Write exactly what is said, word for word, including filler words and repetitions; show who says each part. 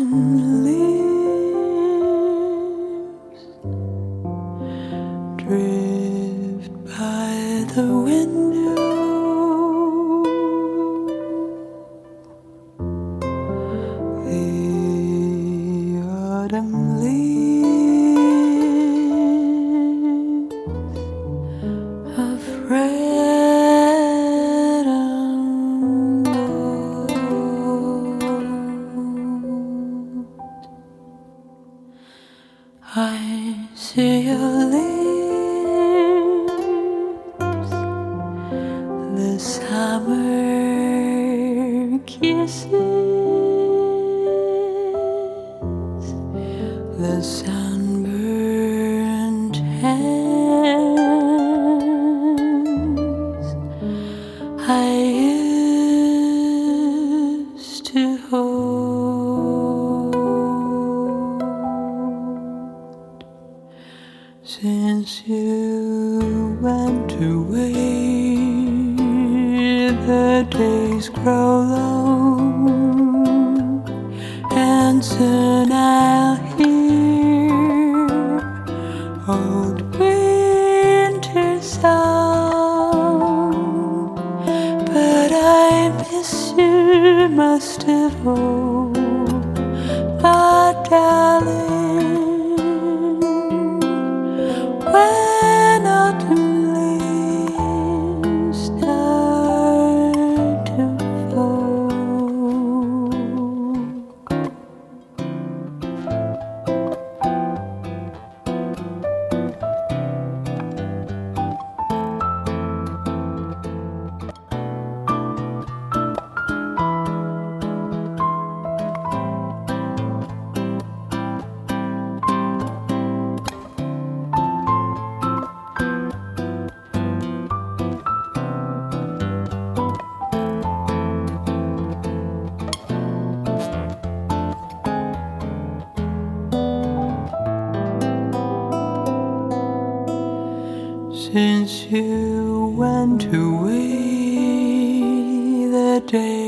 Speaker 1: autumn leaves drift by the window. The autumn leaves of red and gold. I see your lips, the summer kisses, the sunburned hands I used to hold. Since you went away, the days grow long, and soon I'll hear old winter song. But I miss you most of all, my darling. When autumn leaves start to fall, since you went away, the day